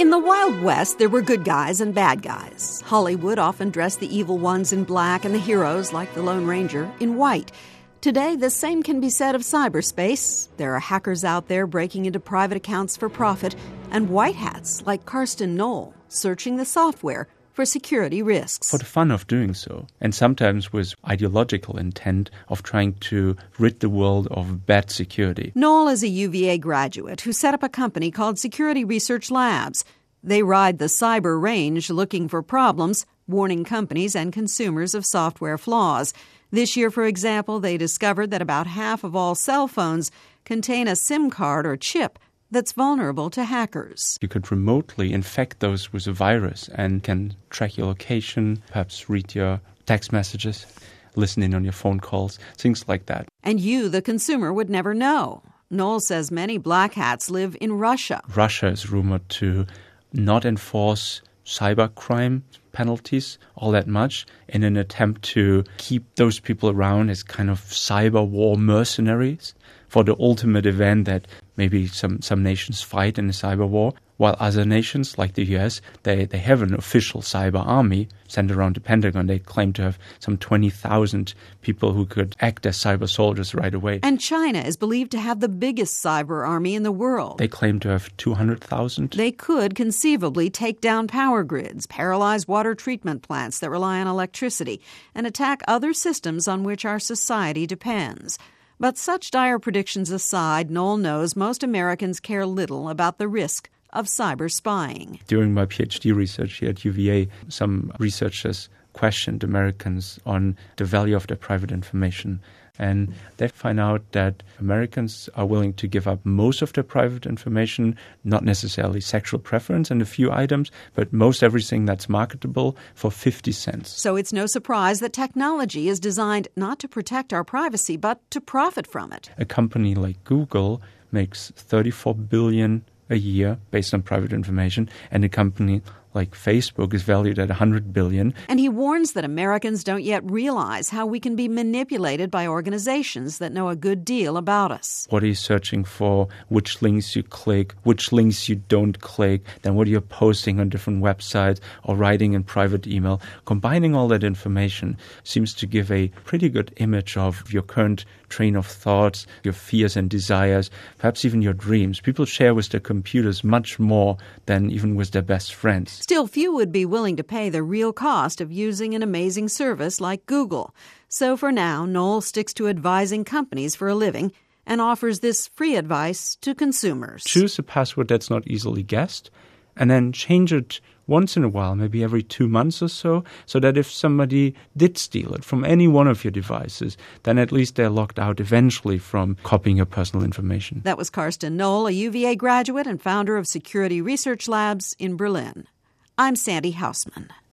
In the Wild West, there were good guys and bad guys. Hollywood often dressed the evil ones in black and the heroes, like the Lone Ranger, in white. Today, the same can be said of cyberspace. There are hackers out there breaking into private accounts for profit, and white hats like Karsten Knoll searching the software for security risks. For the fun of doing so, and sometimes with ideological intent of trying to rid the world of bad security. Knoll is a UVA graduate who set up a company called Security Research Labs. They ride the cyber range looking for problems, warning companies and consumers of software flaws. This year, for example, they discovered that about half of all cell phones contain a SIM card or chip that's vulnerable to hackers. You could remotely infect those with a virus and can track your location, perhaps read your text messages, listen in on your phone calls, things like that. And you, the consumer, would never know. Knoll says many black hats live in Russia. Russia is rumored to not enforce cybercrime penalties all that much in an attempt to keep those people around as kind of cyber war mercenaries for the ultimate event that maybe some nations fight in a cyber war, while other nations like the US, they have an official cyber army sent around the Pentagon. They claim to have some 20,000 people who could act as cyber soldiers right away. And China is believed to have the biggest cyber army in the world. They claim to have 200,000. They could conceivably take down power grids, paralyze water treatment plants that rely on electricity, and attack other systems on which our society depends. But such dire predictions aside, Knoll knows most Americans care little about the risk of cyber spying. During my PhD research here at UVA, some researchers questioned Americans on the value of their private information. And they find out that Americans are willing to give up most of their private information, not necessarily sexual preference and a few items, but most everything that's marketable for 50 cents. So it's no surprise that technology is designed not to protect our privacy, but to profit from it. A company like Google makes $34 billion a year based on private information, and a company like Facebook is valued at $100 billion. And he warns that Americans don't yet realize how we can be manipulated by organizations that know a good deal about us. What are you searching for? Which links you click? Which links you don't click? Then what are you posting on different websites or writing in private email? Combining all that information seems to give a pretty good image of your current train of thoughts, your fears and desires, perhaps even your dreams. People share with their computers much more than even with their best friends. Still, few would be willing to pay the real cost of using an amazing service like Google. So for now, Knoll sticks to advising companies for a living and offers this free advice to consumers. Choose a password that's not easily guessed, and then change it once in a while, maybe every 2 months or so that if somebody did steal it from any one of your devices, then at least they're locked out eventually from copying your personal information. That was Karsten Knoll, a UVA graduate and founder of Security Research Labs in Berlin. I'm Sandy Hausman.